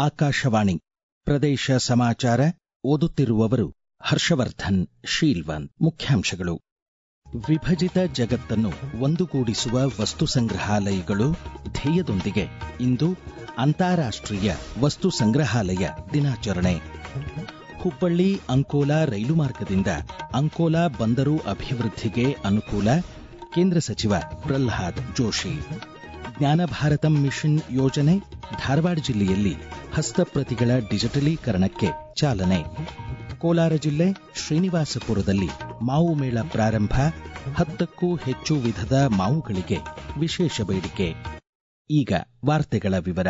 ಆಕಾಶವಾಣಿ ಪ್ರದೇಶ ಸಮಾಚಾರ ಓದುತ್ತಿರುವವರು ಹರ್ಷವರ್ಧನ್ ಶೀಲ್ವನ್. ಮುಖ್ಯಾಂಶಗಳು. ವಿಭಜಿತ ಜಗತ್ತನ್ನು ಒಂದುಗೂಡಿಸುವ ವಸ್ತು ಸಂಗ್ರಹಾಲಯಗಳು ಧ್ಯೇಯದೊಂದಿಗೆ ಇಂದು ಅಂತಾರಾಷ್ಟ್ರೀಯ ವಸ್ತು ಸಂಗ್ರಹಾಲಯ ದಿನಾಚರಣೆ. ಹುಬ್ಬಳ್ಳಿ ಅಂಕೋಲಾ ರೈಲು ಮಾರ್ಗದಿಂದ ಅಂಕೋಲಾ ಬಂದರು ಅಭಿವೃದ್ಧಿಗೆ ಅನುಕೂಲ, ಕೇಂದ್ರ ಸಚಿವ ಪ್ರಹ್ಲಾದ್ ಜೋಶಿ. ಜ್ಞಾನ ಭಾರತಂ ಮಿಷನ್ ಯೋಜನೆ, ಧಾರವಾಡ ಜಿಲ್ಲೆಯಲ್ಲಿ ಹಸ್ತಪ್ರತಿಗಳ ಡಿಜಿಟಲೀಕರಣಕ್ಕೆ ಚಾಲನೆ. ಕೋಲಾರ ಜಿಲ್ಲೆ ಶ್ರೀನಿವಾಸಪುರದಲ್ಲಿ ಮಾವು ಮೇಳ ಪ್ರಾರಂಭ, 10ಕ್ಕೂ ಹೆಚ್ಚು ವಿಧದ ಮಾವುಗಳಿಗೆ ವಿಶೇಷ ಬೇಡಿಕೆ. ಈಗ ವಾರ್ತೆಗಳ ವಿವರ.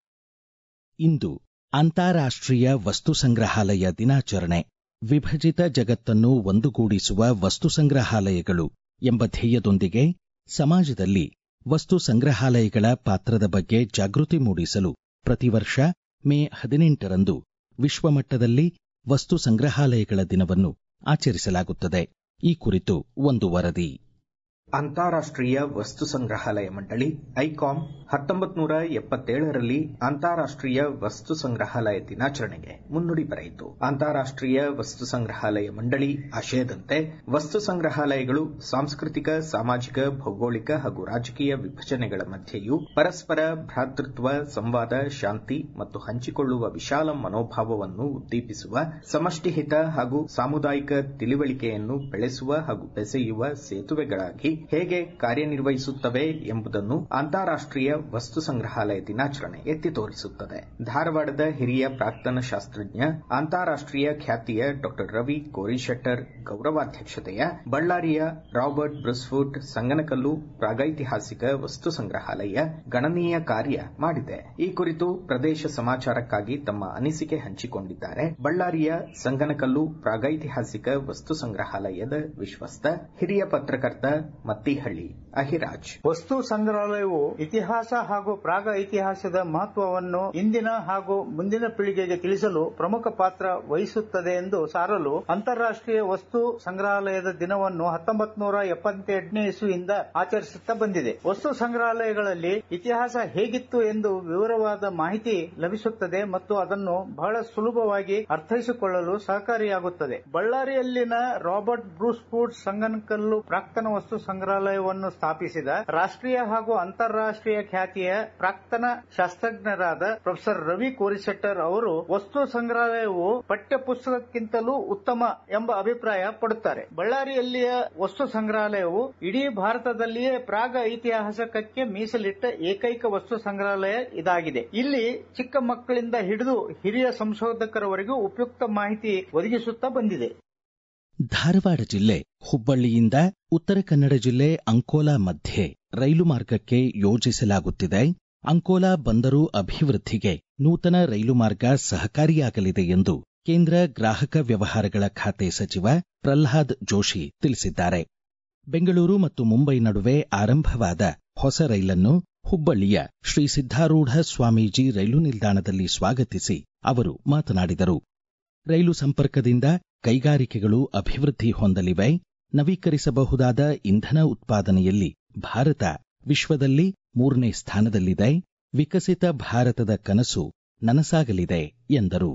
ಇಂದು ಅಂತಾರಾಷ್ಟ್ರೀಯ ವಸ್ತು ಸಂಗ್ರಹಾಲಯ ದಿನಾಚರಣೆ. ವಿಭಜಿತ ಜಗತ್ತನ್ನು ಒಂದುಗೂಡಿಸುವ ವಸ್ತು ಸಂಗ್ರಹಾಲಯಗಳು ಎಂಬ ಧ್ಯೇಯದೊಂದಿಗೆ ಸಮಾಜದಲ್ಲಿ ವಸ್ತು ಸಂಗ್ರಹಾಲಯಗಳ ಪಾತ್ರದ ಬಗ್ಗೆ ಜಾಗೃತಿ ಮೂಡಿಸಲು ಪ್ರತಿ ವರ್ಷ ಮೇ 18ರಂದು ವಿಶ್ವಮಟ್ಟದಲ್ಲಿ ವಸ್ತು ಸಂಗ್ರಹಾಲಯಗಳ ದಿನವನ್ನು ಆಚರಿಸಲಾಗುತ್ತದೆ. ಈ ಕುರಿತು ಒಂದು ವರದಿ. ಅಂತಾರಾಷ್ಟ್ರೀಯ ವಸ್ತು ಸಂಗ್ರಹಾಲಯ ಮಂಡಳಿ ಐಕಾಮ್ 1977ರಲ್ಲಿ ಅಂತಾರಾಷ್ಟ್ರೀಯ ವಸ್ತು ಸಂಗ್ರಹಾಲಯ ದಿನಾಚರಣೆಗೆ ಮುನ್ನುಡಿ ಬರೆಯಿತು. ಅಂತಾರಾಷ್ಟ್ರೀಯ ವಸ್ತು ಸಂಗ್ರಹಾಲಯ ಮಂಡಳಿ ಆಶಯದಂತೆ ವಸ್ತು ಸಂಗ್ರಹಾಲಯಗಳು ಸಾಂಸ್ಕೃತಿಕ, ಸಾಮಾಜಿಕ, ಭೌಗೋಳಿಕ ಹಾಗೂ ರಾಜಕೀಯ ವಿಭಜನೆಗಳ ಮಧ್ಯೆಯೂ ಪರಸ್ಪರ ಭ್ರಾತೃತ್ವ, ಸಂವಾದ, ಶಾಂತಿ ಮತ್ತು ಹಂಚಿಕೊಳ್ಳುವ ವಿಶಾಲ ಮನೋಭಾವವನ್ನು ಉದ್ದೀಪಿಸುವ, ಸಮಷ್ಟಿಹಿತ ಹಾಗೂ ಸಾಮುದಾಯಿಕ ತಿಳಿವಳಿಕೆಯನ್ನು ಬೆಳೆಸುವ ಹಾಗೂ ಬೆಸೆಯುವ ಸೇತುವೆಗಳಾಗಿ ಹೇಗೆ ಕಾರ್ಯನಿರ್ವಹಿಸುತ್ತವೆ ಎಂಬುದನ್ನು ಅಂತಾರಾಷ್ಟ್ರೀಯ ವಸ್ತು ಸಂಗ್ರಹಾಲಯ ದಿನಾಚರಣೆ ಎತ್ತಿ ತೋರಿಸುತ್ತದೆ. ಧಾರವಾಡದ ಹಿರಿಯ ಪ್ರಾಕ್ತನ ಶಾಸ್ತ್ರಜ್ಞ, ಅಂತಾರಾಷ್ಟ್ರೀಯ ಖ್ಯಾತಿಯ ಡಾ ರವಿ ಕೋರಿಶೆಟ್ಟರ್ ಗೌರವಾಧ್ಯಕ್ಷತೆಯ ಬಳ್ಳಾರಿಯ ರಾಬರ್ಟ್ ಬ್ರೂಸ್ಫುಟ್ ಸಂಗನಕಲ್ಲು ಪ್ರಾಗೈತಿಹಾಸಿಕ ವಸ್ತು ಸಂಗ್ರಹಾಲಯ ಗಣನೀಯ ಕಾರ್ಯ ಮಾಡಿದೆ. ಈ ಕುರಿತು ಪ್ರದೇಶ ಸಮಾಚಾರಕ್ಕಾಗಿ ತಮ್ಮ ಅನಿಸಿಕೆ ಹಂಚಿಕೊಂಡಿದ್ದಾರೆ ಬಳ್ಳಾರಿಯ ಸಂಗನಕಲ್ಲು ಪ್ರಾಗೈತಿಹಾಸಿಕ ವಸ್ತು ಸಂಗ್ರಹಾಲಯದ ವಿಶ್ವಸ್ತ ಹಿರಿಯ ಪತ್ರಕರ್ತ ಮತ್ತಿಹಳ್ಳಿ ಅಹಿರಾಜ್. ವಸ್ತು ಸಂಗ್ರಹಾಲಯವು ಇತಿಹಾಸ ಹಾಗೂ ಪ್ರಾಗ ಇತಿಹಾಸದ ಮಹತ್ವವನ್ನು ಇಂದಿನ ಹಾಗೂ ಮುಂದಿನ ಪೀಳಿಗೆಗೆ ತಿಳಿಸಲು ಪ್ರಮುಖ ಪಾತ್ರ ವಹಿಸುತ್ತದೆ ಎಂದು ಸಾರಲು ಅಂತಾರಾಷ್ಟ್ರೀಯ ವಸ್ತು ಸಂಗ್ರಹಾಲಯದ ದಿನವನ್ನು 1978ನೇ ಇಸ್ವಿಯಿಂದ ಆಚರಿಸುತ್ತಾ ಬಂದಿದೆ. ವಸ್ತು ಸಂಗ್ರಹಾಲಯಗಳಲ್ಲಿ ಇತಿಹಾಸ ಹೇಗಿತ್ತು ಎಂದು ವಿವರವಾದ ಮಾಹಿತಿ ಲಭಿಸುತ್ತದೆ ಮತ್ತು ಅದನ್ನು ಬಹಳ ಸುಲಭವಾಗಿ ಅರ್ಥೈಸಿಕೊಳ್ಳಲು ಸಹಕಾರಿಯಾಗುತ್ತದೆ. ಬಳ್ಳಾರಿಯಲ್ಲಿನ ರಾಬರ್ಟ್ ಬ್ರೂಸ್ಫುಟ್ ಸಂಗನಕಲ್ಲು ಪ್ರಾಕ್ತನ ವಸ್ತು ಸಂಗ್ರಹಾಲಯವನ್ನು ಸ್ಥಾಪಿಸಿದ ರಾಷ್ಟ್ರೀಯ ಹಾಗೂ ಅಂತಾರಾಷ್ಟ್ರೀಯ ಖ್ಯಾತಿಯ ಪ್ರಾಕ್ತನ ಶಾಸ್ತ್ರಜ್ಞರಾದ ಪ್ರೊಫೆಸರ್ ರವಿ ಕೋರಿಶೆಟ್ಟರ್ ಅವರು ವಸ್ತು ಸಂಗ್ರಹಾಲಯವು ಪಠ್ಯ ಪುಸ್ತಕಕ್ಕಿಂತಲೂ ಉತ್ತಮ ಎಂಬ ಅಭಿಪ್ರಾಯ ಪಡುತ್ತಾರೆ. ಬಳ್ಳಾರಿಯಲ್ಲಿಯ ವಸ್ತು ಸಂಗ್ರಹಾಲಯವು ಇಡೀ ಭಾರತದಲ್ಲಿಯೇ ಪ್ರಾಗ ಐತಿಹಾಸಿಕಕ್ಕೆ ಮೀಸಲಿಟ್ಟ ಏಕೈಕ ವಸ್ತು ಸಂಗ್ರಹಾಲಯ ಇದಾಗಿದೆ. ಇಲ್ಲಿ ಚಿಕ್ಕ ಮಕ್ಕಳಿಂದ ಹಿಡಿದು ಹಿರಿಯ ಸಂಶೋಧಕರವರೆಗೂ ಉಪಯುಕ್ತ ಮಾಹಿತಿ ಒದಗಿಸುತ್ತಾ ಬಂದಿದೆ. ಧಾರವಾಡ ಜಿಲ್ಲೆ ಹುಬ್ಬಳ್ಳಿಯಿಂದ ಉತ್ತರ ಕನ್ನಡ ಜಿಲ್ಲೆ ಅಂಕೋಲಾ ಮಧ್ಯೆ ರೈಲು ಮಾರ್ಗಕ್ಕೆ ಯೋಜಿಸಲಾಗುತ್ತಿದೆ. ಅಂಕೋಲಾ ಬಂದರು ಅಭಿವೃದ್ಧಿಗೆ ನೂತನ ರೈಲು ಮಾರ್ಗ ಸಹಕಾರಿಯಾಗಲಿದೆ ಎಂದು ಕೇಂದ್ರ ಗ್ರಾಹಕ ವ್ಯವಹಾರಗಳ ಖಾತೆ ಸಚಿವ ಪ್ರಹ್ಲಾದ್ ಜೋಶಿ ತಿಳಿಸಿದ್ದಾರೆ. ಬೆಂಗಳೂರು ಮತ್ತು ಮುಂಬೈ ನಡುವೆ ಆರಂಭವಾದ ಹೊಸ ರೈಲನ್ನು ಹುಬ್ಬಳ್ಳಿಯ ಶ್ರೀ ಸಿದ್ದಾರೂಢ ಸ್ವಾಮೀಜಿ ರೈಲು ನಿಲ್ದಾಣದಲ್ಲಿ ಸ್ವಾಗತಿಸಿ ಅವರು ಮಾತನಾಡಿದರು. ರೈಲು ಸಂಪರ್ಕದಿಂದ ಕೈಗಾರಿಕೆಗಳು ಅಭಿವೃದ್ಧಿ ಹೊಂದಲಿವೆ. ನವೀಕರಿಸಬಹುದಾದ ಇಂಧನ ಉತ್ಪಾದನೆಯಲ್ಲಿ ಭಾರತ ವಿಶ್ವದಲ್ಲಿ 3ನೇ ಸ್ಥಾನದಲ್ಲಿದೆ. ವಿಕಸಿತ ಭಾರತದ ಕನಸು ನನಸಾಗಲಿದೆ ಎಂದರು.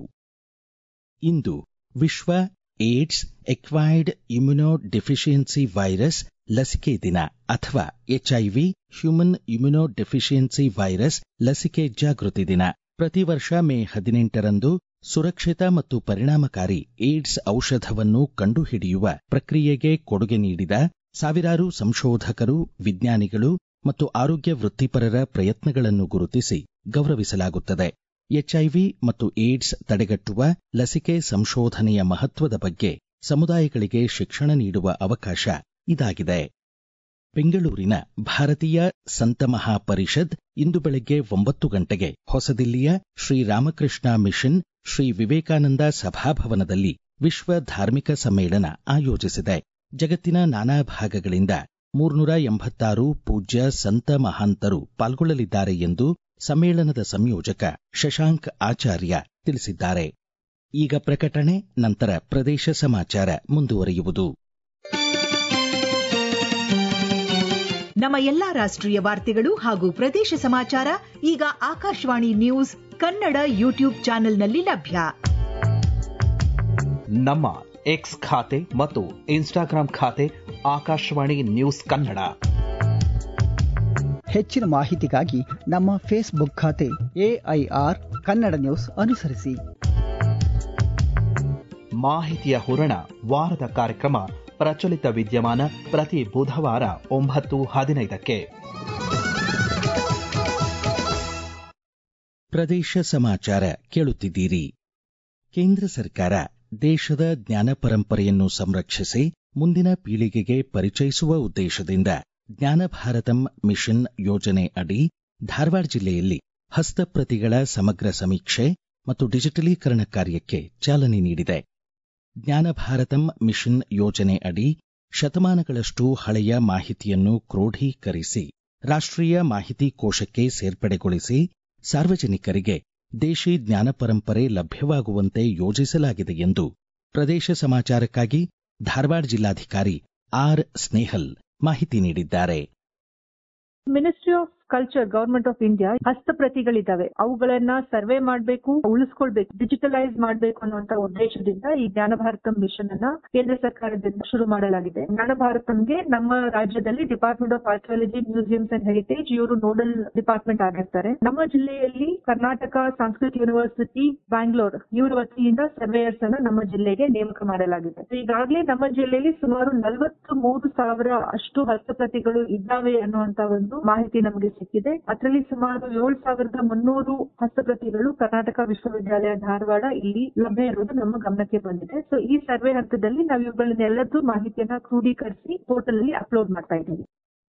ಇಂದು ವಿಶ್ವ AIDS acquired immunodeficiency virus ಲಸಿಕೆ ದಿನ ಅಥವಾ HIV human immunodeficiency virus ಲಸಿಕೆ ಜಾಗೃತಿ ದಿನ. ಪ್ರತಿ ವರ್ಷ ಮೇ 18ರಂದು ಸುರಕ್ಷಿತ ಮತ್ತು ಪರಿಣಾಮಕಾರಿ ಏಡ್ಸ್ ಔಷಧವನ್ನು ಕಂಡುಹಿಡಿಯುವ ಪ್ರಕ್ರಿಯೆಗೆ ಕೊಡುಗೆ ನೀಡಿದ ಸಾವಿರಾರು ಸಂಶೋಧಕರು, ವಿಜ್ಞಾನಿಗಳು ಮತ್ತು ಆರೋಗ್ಯ ವೃತ್ತಿಪರರ ಪ್ರಯತ್ನಗಳನ್ನು ಗುರುತಿಸಿ ಗೌರವಿಸಲಾಗುತ್ತದೆ. HIV ಮತ್ತು ಏಡ್ಸ್ ತಡೆಗಟ್ಟುವ ಲಸಿಕೆ ಸಂಶೋಧನೆಯ ಮಹತ್ವದ ಬಗ್ಗೆ ಸಮುದಾಯಗಳಿಗೆ ಶಿಕ್ಷಣ ನೀಡುವ ಅವಕಾಶ ಇದಾಗಿದೆ. ಬೆಂಗಳೂರಿನ ಭಾರತೀಯ ಸಂತ ಮಹಾಪರಿಷದ್ ಇಂದು ಬೆಳಗ್ಗೆ 9 ಗಂಟೆಗೆ ಹೊಸದಿಲ್ಲಿಯ ಶ್ರೀರಾಮಕೃಷ್ಣ ಮಿಷನ್ ಶ್ರೀ ವಿವೇಕಾನಂದ ಸಭಾಭವನದಲ್ಲಿ ವಿಶ್ವ ಧಾರ್ಮಿಕ ಸಮ್ಮೇಳನ ಆಯೋಜಿಸಿದೆ. ಜಗತ್ತಿನ ನಾನಾ ಭಾಗಗಳಿಂದ 386 ಪೂಜ್ಯ ಸಂತ ಮಹಾಂತರು ಪಾಲ್ಗೊಳ್ಳಲಿದ್ದಾರೆ ಎಂದು ಸಮ್ಮೇಳನದ ಸಂಯೋಜಕ ಶಶಾಂಕ್ ಆಚಾರ್ಯ ತಿಳಿಸಿದ್ದಾರೆ. ಈಗ ಪ್ರಕಟಣೆ, ನಂತರ ಪ್ರದೇಶ ಸಮಾಚಾರ ಮುಂದುವರಿಯುವುದು. ನಮ್ಮ ಎಲ್ಲಾ ರಾಷ್ಟ್ರೀಯ ವಾರ್ತೆಗಳು ಹಾಗೂ ಪ್ರದೇಶ ಸಮಾಚಾರ ಈಗ ಆಕಾಶವಾಣಿ ನ್ಯೂಸ್ ಕನ್ನಡ ಯೂಟ್ಯೂಬ್ ಚಾನೆಲ್ನಲ್ಲಿ ಲಭ್ಯ. ನಮ್ಮ ಎಕ್ಸ್ ಖಾತೆ ಮತ್ತು ಇನ್ಸ್ಟಾಗ್ರಾಂ ಖಾತೆ ಆಕಾಶವಾಣಿ ನ್ಯೂಸ್ ಕನ್ನಡ. ಹೆಚ್ಚಿನ ಮಾಹಿತಿಗಾಗಿ ನಮ್ಮ ಫೇಸ್ಬುಕ್ ಖಾತೆ AIR ಕನ್ನಡ ನ್ಯೂಸ್ ಅನುಸರಿಸಿ. ಮಾಹಿತಿಯ ಹೂರಣ ವಾರದ ಕಾರ್ಯಕ್ರಮ ಪ್ರಚಲಿತ ವಿದ್ಯಮಾನ ಪ್ರತಿ ಬುಧವಾರ 9:15. ಪ್ರದೇಶ ಸಮಾಚಾರ ಕೇಳುತ್ತಿದ್ದೀರಿ. ಕೇಂದ್ರ ಸರ್ಕಾರ ದೇಶದ ಜ್ಞಾನ ಪರಂಪರೆಯನ್ನು ಸಂರಕ್ಷಿಸಿ ಮುಂದಿನ ಪೀಳಿಗೆಗೆ ಪರಿಚಯಿಸುವ ಉದ್ದೇಶದಿಂದ ಜ್ಞಾನ ಭಾರತಂ ಮಿಷನ್ ಯೋಜನೆ ಅಡಿ ಧಾರವಾಡ ಜಿಲ್ಲೆಯಲ್ಲಿ ಹಸ್ತಪ್ರತಿಗಳ ಸಮಗ್ರ ಸಮೀಕ್ಷೆ ಮತ್ತು ಡಿಜಿಟಲೀಕರಣ ಕಾರ್ಯಕ್ಕೆ ಚಾಲನೆ ನೀಡಿದೆ. ಜ್ಞಾನ ಭಾರತಂ ಮಿಷನ್ ಯೋಜನೆ ಅಡಿ ಶತಮಾನಗಳಷ್ಟು ಹಳೆಯ ಮಾಹಿತಿಯನ್ನು ಕ್ರೋಢೀಕರಿಸಿ ರಾಷ್ಟ್ರೀಯ ಮಾಹಿತಿ ಕೋಶಕ್ಕೆ ಸೇರ್ಪಡೆಗೊಳಿಸಿ ಸಾರ್ವಜನಿಕರಿಗೆ ದೇಶಿ ಜ್ಞಾನ ಪರಂಪರೆ ಲಭ್ಯವಾಗುವಂತೆ ಯೋಜಿಸಲಾಗಿದೆ ಎಂದು ಪ್ರದೇಶ ಸಮಾಚಾರಕ್ಕಾಗಿ ಧಾರವಾಡ ಜಿಲ್ಲಾಧಿಕಾರಿ ಆರ್ ಸ್ನೇಹಲ್ ಮಾಹಿತಿ ನೀಡಿದ್ದಾರೆ. Ministry of culture, government of India ಹಸ್ತಪ್ರತಿಗಳಿದ್ದಾವೆ, ಅವುಗಳನ್ನ ಸರ್ವೆ ಮಾಡಬೇಕು, ಉಳಿಸ್ಕೊಳ್ಬೇಕು, ಡಿಜಿಟಲೈಸ್ ಮಾಡಬೇಕು ಅನ್ನುವಂತ ಉದ್ದೇಶದಿಂದ ಈ ಜ್ಞಾನ ಭಾರತಂ ಮಿಷನ್ ಅನ್ನ ಕೇಂದ್ರ ಸರ್ಕಾರದಿಂದ ಶುರು ಮಾಡಲಾಗಿದೆ. ಜ್ಞಾನ ಭಾರತಂಗೆ ನಮ್ಮ ರಾಜ್ಯದಲ್ಲಿ department of archaeology, museums and heritage ಇವರು ನೋಡಲ್ ಡಿಪಾರ್ಟ್ಮೆಂಟ್ ಆಗಿರ್ತಾರೆ. ನಮ್ಮ ಜಿಲ್ಲೆಯಲ್ಲಿ ಕರ್ನಾಟಕ ಸಂಸ್ಕೃತ ಯೂನಿವರ್ಸಿಟಿ ಬ್ಯಾಂಗ್ಳೂರ್ ಇವರ ವತಿಯಿಂದ ಸರ್ವೇಯರ್ಸ್ ಅನ್ನ ನಮ್ಮ ಜಿಲ್ಲೆಗೆ ನೇಮಕ ಮಾಡಲಾಗಿದೆ. ಈಗಾಗಲೇ ನಮ್ಮ ಜಿಲ್ಲೆಯಲ್ಲಿ ಸುಮಾರು 43,000 ಅಷ್ಟು ಹಸ್ತಪ್ರತಿಗಳು ಇದ್ದಾವೆ ಅನ್ನುವಂತ ಒಂದು ಮಾಹಿತಿ ನಮಗೆ ಸಿಕ್ಕಿದೆ. ಅದರಲ್ಲಿ ಸುಮಾರು 7,300 ಹಸ್ತಪ್ರತಿಗಳು ಕರ್ನಾಟಕ ವಿಶ್ವವಿದ್ಯಾಲಯ ಧಾರವಾಡ ಇಲ್ಲಿ ಲಭ್ಯ ಇರುವುದು ನಮ್ಮ ಗಮನಕ್ಕೆ ಬಂದಿದೆ. ಸೊ ಈ ಸರ್ವೆ ಹಂತದಲ್ಲಿ ನಾವು ಇವುಗಳನ್ನೆಲ್ಲದೂ ಮಾಹಿತಿಯನ್ನ ಕ್ರೋಢೀಕರಿಸಿ ಪೋರ್ಟಲ್ ಅಲ್ಲಿ ಅಪ್ಲೋಡ್ ಮಾಡ್ತಾ ಇದ್ದೀವಿ.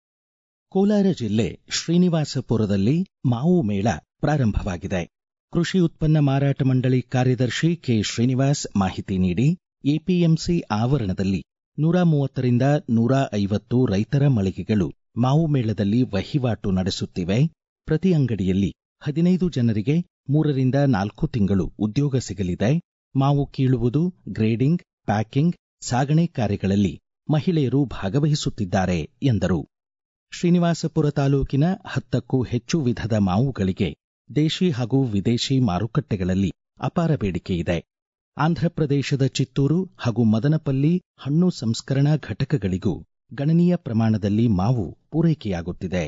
ಕೋಲಾರ ಜಿಲ್ಲೆ ಶ್ರೀನಿವಾಸಪುರದಲ್ಲಿ ಮಾವು ಮೇಳ ಪ್ರಾರಂಭವಾಗಿದೆ. ಕೃಷಿ ಉತ್ಪನ್ನ ಮಾರಾಟ ಮಂಡಳಿ ಕಾರ್ಯದರ್ಶಿ ಕೆ ಶ್ರೀನಿವಾಸ್ ಮಾಹಿತಿ ನೀಡಿ, ಎಪಿಎಂಸಿ ಆವರಣದಲ್ಲಿ 130ರಿಂದ 150 ರೈತರ ಮಳಿಗೆಗಳು ಮಾವು ಮೇಳದಲ್ಲಿ ವಹಿವಾಟು ನಡೆಸುತ್ತಿವೆ. ಪ್ರತಿ ಅಂಗಡಿಯಲ್ಲಿ 15 ಜನರಿಗೆ 3ರಿಂದ 4 ತಿಂಗಳು ಉದ್ಯೋಗ ಸಿಗಲಿದೆ. ಮಾವು ಕೀಳುವುದು, ಗ್ರೇಡಿಂಗ್, ಪ್ಯಾಕಿಂಗ್, ಸಾಗಣೆ ಕಾರ್ಯಗಳಲ್ಲಿ ಮಹಿಳೆಯರು ಭಾಗವಹಿಸುತ್ತಿದ್ದಾರೆ ಎಂದರು. ಶ್ರೀನಿವಾಸಪುರ ತಾಲೂಕಿನ 10ಕ್ಕೂ ಹೆಚ್ಚು ವಿಧದ ಮಾವುಗಳಿಗೆ ದೇಶಿ ಹಾಗೂ ವಿದೇಶಿ ಮಾರುಕಟ್ಟೆಗಳಲ್ಲಿ ಅಪಾರ ಬೇಡಿಕೆ ಇದೆ. ಆಂಧ್ರಪ್ರದೇಶದ ಚಿತ್ತೂರು ಹಾಗೂ ಮದನಪಲ್ಲಿ ಹಣ್ಣು ಸಂಸ್ಕರಣಾ ಘಟಕಗಳಿಗೂ ಗಣನೀಯ ಪ್ರಮಾಣದಲ್ಲಿ ಮಾವು ಪೂರೈಕೆಯಾಗುತ್ತಿದೆ.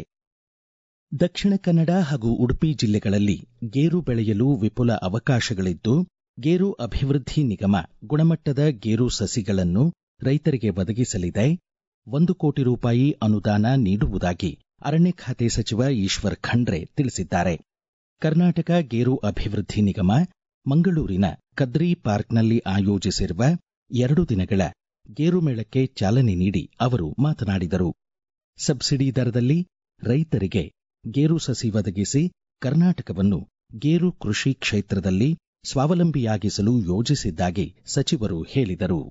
ದಕ್ಷಿಣ ಕನ್ನಡ ಹಾಗೂ ಉಡುಪಿ ಜಿಲ್ಲೆಗಳಲ್ಲಿ ಗೇರು ಬೆಳೆಯಲು ವಿಪುಲ ಅವಕಾಶಗಳಿದ್ದು, ಗೇರು ಅಭಿವೃದ್ಧಿ ನಿಗಮ ಗುಣಮಟ್ಟದ ಗೇರು ಸಸಿಗಳನ್ನು ರೈತರಿಗೆ ಒದಗಿಸಲಿದೆ. 1 ಕೋಟಿ ರೂಪಾಯಿ ಅನುದಾನ ನೀಡುವುದಾಗಿ ಅರಣ್ಯ ಖಾತೆ ಸಚಿವ ಈಶ್ವರ್ ಖಂಡ್ರೆ ತಿಳಿಸಿದ್ದಾರೆ. ಕರ್ನಾಟಕ ಗೇರು ಅಭಿವೃದ್ಧಿ ನಿಗಮ ಮಂಗಳೂರಿನ ಕದ್ರಿ ಪಾರ್ಕ್ನಲ್ಲಿ ಆಯೋಜಿಸಿರುವ 2 ದಿನಗಳ ಗೇರು ಮೇಳಕ್ಕೆ ಚಾಲನೆ ನೀಡಿ ಅವರು ಮಾತನಾಡಿದರು. ಸಬ್ಸಿಡಿ ದರದಲ್ಲಿ ರೈತರಿಗೆ ಗೇರು ಸಸಿ ಒದಗಿಸಿ ಕರ್ನಾಟಕವನ್ನು ಗೇರು ಕೃಷಿ ಕ್ಷೇತ್ರದಲ್ಲಿ ಸ್ವಾವಲಂಬಿಯಾಗಿಸಲು ಯೋಜಿಸಿದ್ದಾಗಿ ಸಚಿವರು ಹೇಳಿದರು.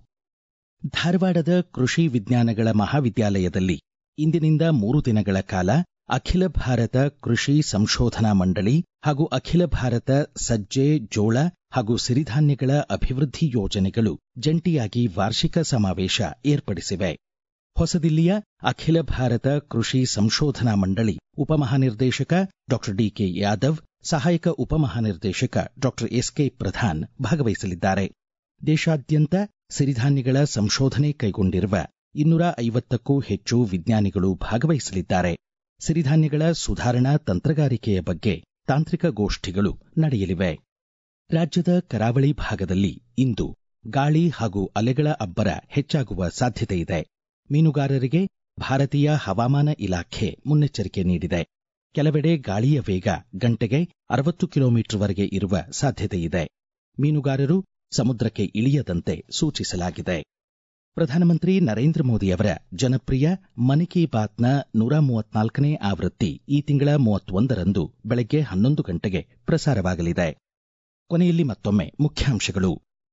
ಧಾರವಾಡದ ಕೃಷಿ ವಿಜ್ಞಾನಗಳ ಮಹಾವಿದ್ಯಾಲಯದಲ್ಲಿ ಇಂದಿನಿಂದ 3 ದಿನಗಳ ಕಾಲ ಅಖಿಲ ಭಾರತ ಕೃಷಿ ಸಂಶೋಧನಾ ಮಂಡಳಿ ಹಾಗೂ ಅಖಿಲ ಭಾರತ ಸಜ್ಜೆ, ಜೋಳ ಹಾಗೂ ಸಿರಿಧಾನ್ಯಗಳ ಅಭಿವೃದ್ಧಿ ಯೋಜನೆಗಳು ಜಂಟಿಯಾಗಿ ವಾರ್ಷಿಕ ಸಮಾವೇಶ ಏರ್ಪಡಿಸಿವೆ. ಹೊಸದಿಲ್ಲಿಯ ಅಖಿಲ ಭಾರತ ಕೃಷಿ ಸಂಶೋಧನಾ ಮಂಡಳಿ ಉಪಮಹಾನಿರ್ದೇಶಕ ಡಾ ಡಿಕೆ ಯಾದವ್, ಸಹಾಯಕ ಉಪಮಹಾನಿರ್ದೇಶಕ ಡಾ ಎಸ್ಕೆ ಪ್ರಧಾನ್ ಭಾಗವಹಿಸಲಿದ್ದಾರೆ. ದೇಶಾದ್ಯಂತ ಸಿರಿಧಾನ್ಯಗಳ ಸಂಶೋಧನೆ ಕೈಗೊಂಡಿರುವ 250ಕ್ಕೂ ಹೆಚ್ಚು ವಿಜ್ಞಾನಿಗಳು ಭಾಗವಹಿಸಲಿದ್ದಾರೆ. ಸಿರಿಧಾನ್ಯಗಳ ಸುಧಾರಣಾ ತಂತ್ರಗಾರಿಕೆಯ ಬಗ್ಗೆ ತಾಂತ್ರಿಕ ಗೋಷ್ಠಿಗಳು ನಡೆಯಲಿವೆ. ರಾಜ್ಯದ ಕರಾವಳಿ ಭಾಗದಲ್ಲಿ ಇಂದು ಗಾಳಿ ಹಾಗೂ ಅಲೆಗಳ ಅಬ್ಬರ ಹೆಚ್ಚಾಗುವ ಸಾಧ್ಯತೆಯಿದೆ. ಮೀನುಗಾರರಿಗೆ ಭಾರತೀಯ ಹವಾಮಾನ ಇಲಾಖೆ ಮುನ್ನೆಚ್ಚರಿಕೆ ನೀಡಿದೆ. ಕೆಲವೆಡೆ ಗಾಳಿಯ ವೇಗ ಗಂಟೆಗೆ 60 ಕಿಲೋಮೀಟರ್ವರೆಗೆ ಇರುವ ಸಾಧ್ಯತೆಯಿದೆ. ಮೀನುಗಾರರು ಸಮುದ್ರಕ್ಕೆ ಇಳಿಯದಂತೆ ಸೂಚಿಸಲಾಗಿದೆ. ಪ್ರಧಾನಮಂತ್ರಿ ನರೇಂದ್ರ ಮೋದಿಯವರ ಜನಪ್ರಿಯ ಮನ್ ಕಿ ಬಾತ್ನ 134ನೇ ಆವೃತ್ತಿ ಈ ತಿಂಗಳ 31ರಂದು ಬೆಳಗ್ಗೆ 11 ಗಂಟೆಗೆ ಪ್ರಸಾರವಾಗಲಿದೆ. ಕೊನೆಯಲ್ಲಿ ಮತ್ತೊಮ್ಮೆ ಮುಖ್ಯಾಂಶಗಳು.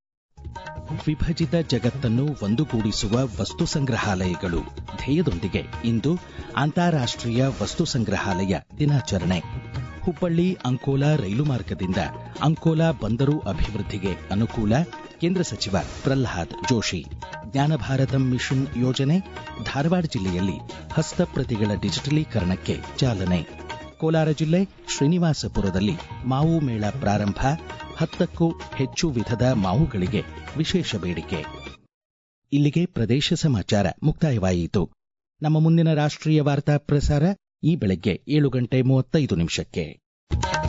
ವಿಭಜಿತ ಜಗತ್ತನ್ನು ಒಂದುಗೂಡಿಸುವ ವಸ್ತು ಸಂಗ್ರಹಾಲಯಗಳು ಧ್ಯೇಯದೊಂದಿಗೆ ಇಂದು ಅಂತಾರಾಷ್ಟ್ರೀಯ ವಸ್ತು ಸಂಗ್ರಹಾಲಯ ದಿನಾಚರಣೆ. ಹುಬ್ಬಳ್ಳಿ ಅಂಕೋಲಾ ರೈಲು ಮಾರ್ಗದಿಂದ ಅಂಕೋಲಾ ಬಂದರು ಅಭಿವೃದ್ಧಿಗೆ ಅನುಕೂಲ, ಕೇಂದ್ರ ಸಚಿವ ಪ್ರಹ್ಲಾದ್ ಜೋಶಿ. ಜ್ಞಾನ ಭಾರತಂ ಮಿಷನ್ ಯೋಜನೆ ಧಾರವಾಡ ಜಿಲ್ಲೆಯಲ್ಲಿ ಹಸ್ತಪ್ರತಿಗಳ ಡಿಜಿಟಲೀಕರಣಕ್ಕೆ ಚಾಲನೆ. ಕೋಲಾರ ಜಿಲ್ಲೆ ಶ್ರೀನಿವಾಸಪುರದಲ್ಲಿ ಮಾವು ಮೇಳ ಪ್ರಾರಂಭ. 10ಕ್ಕೂ ಹೆಚ್ಚು ವಿಧದ ಮಾವುಗಳಿಗೆ ವಿಶೇಷ ಬೇಡಿಕೆ. ಇಲ್ಲಿಗೆ ಪ್ರದೇಶ ಸಮಾಚಾರ ಮುಕ್ತಾಯವಾಯಿತು. ನಮ್ಮ ಮುಂದಿನ ರಾಷ್ಟ್ರೀಯ ವಾರ್ತಾ ಪ್ರಸಾರ ಈ ಬೆಳಗ್ಗೆ 7:35 ನಿಮಿಷಕ್ಕೆ.